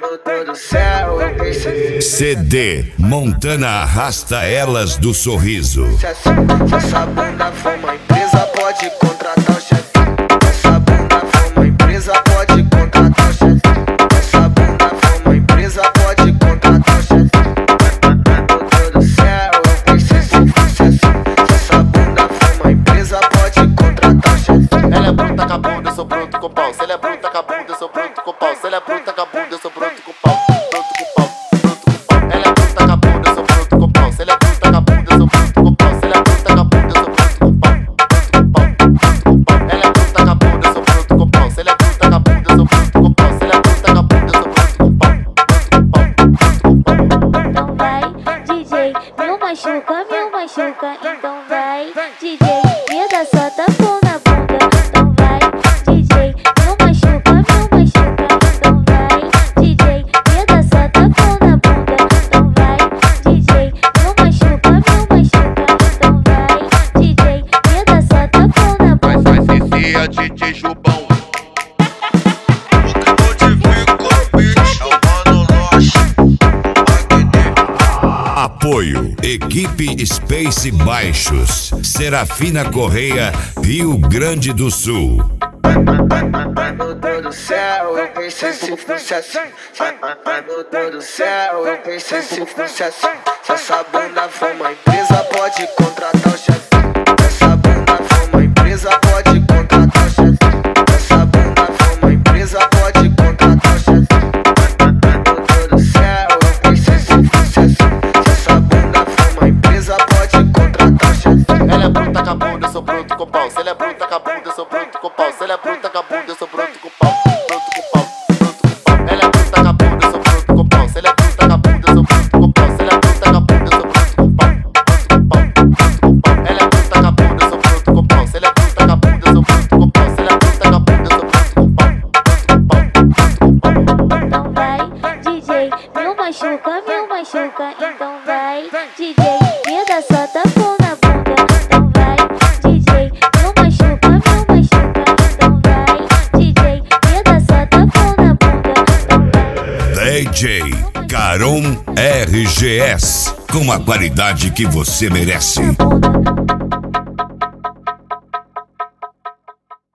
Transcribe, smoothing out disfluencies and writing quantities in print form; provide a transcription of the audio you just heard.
do céu, eu pensei. CD Montana arrasta elas do sorriso. Se essa bunda for uma empresa, pode contratar o chefe. Essa bunda for uma empresa, pode contratar o chefe. Essa bunda for uma empresa, pode contratar o chefe. Do céu, eu pensei se essa bunda for uma empresa, pode contratar o chefe. Ela é bruta com a bunda, eu sou bruto com o pau. Se ela é bruta com a bunda, eu sou bruto com o pau. Se ela é bruta com a bunda, eu sou bruto com o pau. Bruto com o pau, bruto com o pau. Ela é bruta com a bunda, eu sou bruto com o pau. Se ela é bruta com a bunda, eu sou bruto com o pau. Se ela é bruta com a bunda, eu sou bruto com o pau. Bruto com o pau, ela é bruta com a bunda, eu sou bruto com o pau. Se ela é bruta com a bunda, eu sou bruto com o pau. Se ela é bruta com a bunda, eu sou bruto com o pau. Então vai, DJ, me machuca, então vai, DJ, me dá só tapão na bunda. Então vai, DJ, me machuca, então vai, DJ, me dá só tapão na bunda. Então vai, DJ, me machuca, então vai, DJ, me dá só tapão na bunda. Vai ser a DJ Jubão. Apoio Equipe Space Baixos, Serafina Correia, Rio Grande do Sul. Do céu, eu pensei se fosse assim. Do céu, eu pensei se fosse assim. Se essa bunda for uma empresa, pode contratar o chefe. Essa bunda for uma empresa, pode contratar o chefe. Essa bunda for uma empresa, pode contratar o chefe. Do céu, eu pensei se fosse assim. Se essa bunda for uma empresa, pode contratar o chefe. Ela é bruta com a bunda, eu sou bruto com o pau. Se ela é bruta com a bunda, eu sou bruto com o pau. Se ela é bruta com a bunda, eu sou bruto com o pau. Bruto com o pau, bruto com o pau. Ela é bruta com a bunda, eu sou bruto com o pau. Se ela é bruta com a bunda, eu sou bruto com o pau. Se ela é bruta com a bunda, eu sou bruto com o pau. Bruto com o pau, ela é bruta com a bunda, eu sou bruto com o pau. Se ela é bruta com a bunda, eu sou bruto com o pau. Se ela é bruta com a bunda, eu sou bruto com o pau. Então vai, DJ, me machuca, então vai, DJ, me dá só tapão na bunda. Então vai, DJ, me machuca, então vai, DJ, me dá só tapão na bunda. Então vai. DJ Caron RGS, com a qualidade que você merece. Na bunda.